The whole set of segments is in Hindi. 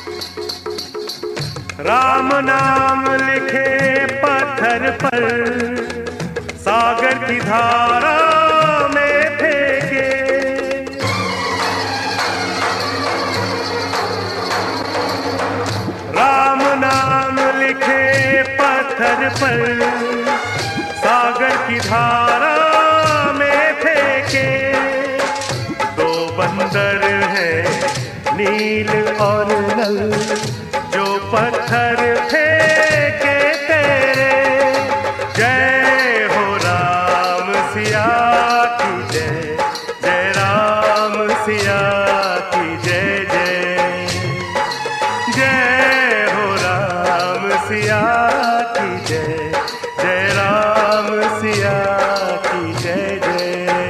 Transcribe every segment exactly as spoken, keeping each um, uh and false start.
राम नाम लिखे पत्थर पर, सागर की धारा में फेंके। राम नाम लिखे पत्थर पर, सागर की धारा में फेंके। दो बंदर हैं नील और नल, जो पत्थर फेंके तेरे। जय हो राम सिया की जय, जय राम सिया की जय जय। जय हो राम सिया की जय, जय राम सिया की जय जय।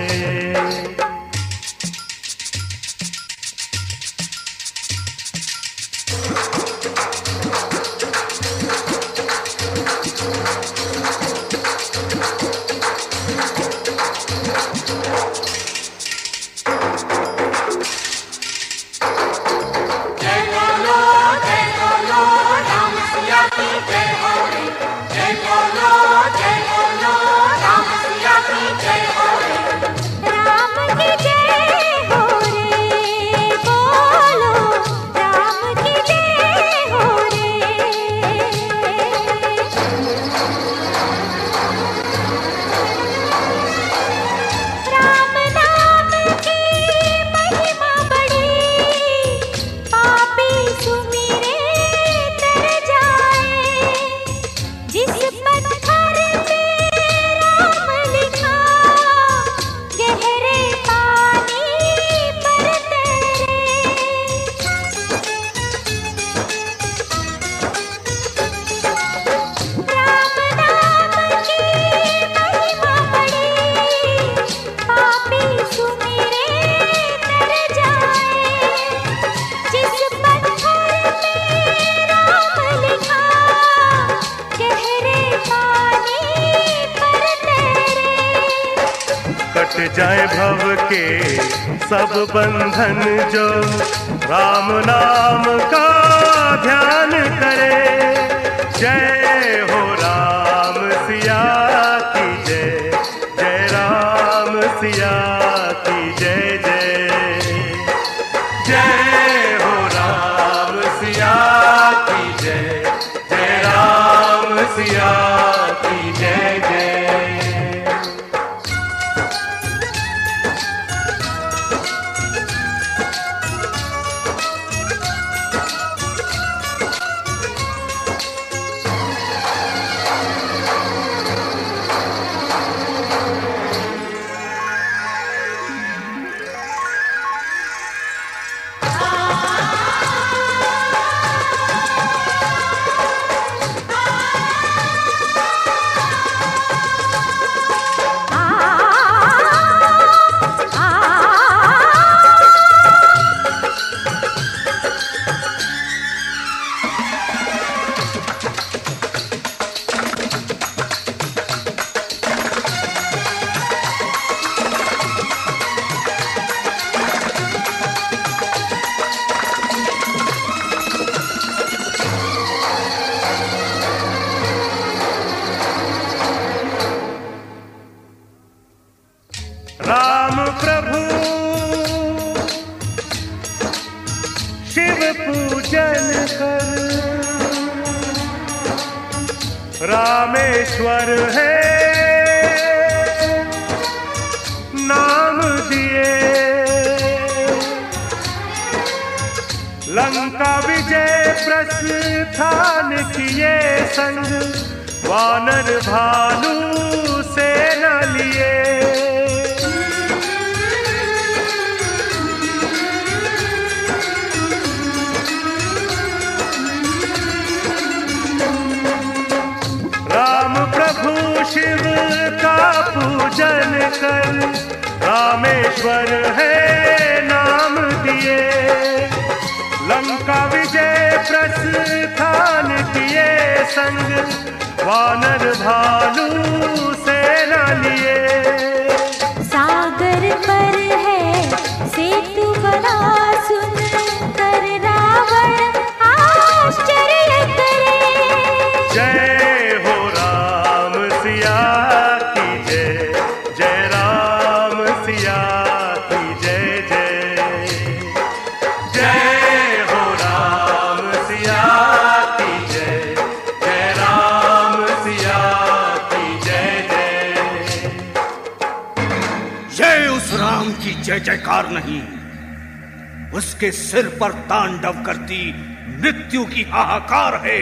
कट जाए भव के सब बंधन, जो राम नाम का ध्यान करे। जय हो राम सिया की जय, जय राम सिया की जय जय। जय हो राम सिया की जय, जय राम सिया की जय जय। राम प्रभु शिव पूजन कर, रामेश्वर है नाम दिए। लंका विजय प्रस्थान किए संग, वानर भालू से न लिए। शिव का पूजन कर, रामेश्वर है नाम दिए। लंका विजय प्रस्थान किए संग, वानर भालू से न लिए। सागर पर है सेतु बना, सुन कर रावण जयकार नहीं, उसके सिर पर तांडव करती मृत्यु की हाहाकार है।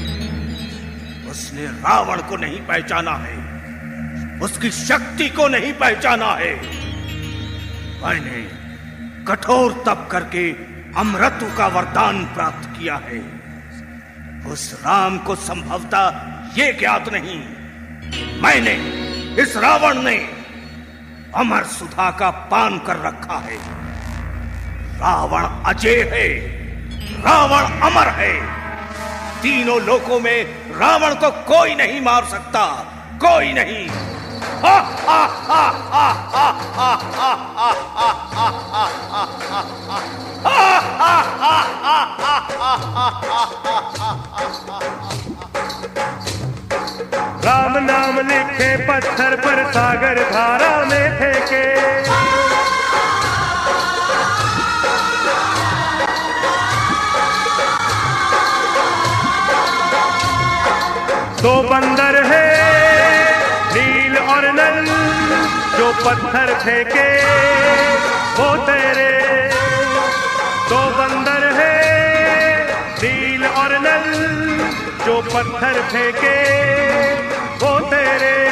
उसने रावण को नहीं पहचाना है, उसकी शक्ति को नहीं पहचाना है। मैंने कठोर तप करके अमृतु का वरदान प्राप्त किया है। उस राम को संभवतः ये ज्ञात नहीं, मैंने, इस रावण ने अमर सुधा का पान कर रखा है। रावण अजय है, रावण अमर है। तीनों लोकों में रावण को कोई नहीं मार सकता, कोई नहीं। हा हा हा हा हा हा हा हा हा राम नाम लिखे पत्थर पर सागर धारा में फेंके, दो बंदर है नील और नल, जो पत्थर फेंके वो तेरे। दो बंदर है नील और नल, जो पत्थर फेंके वो तेरे।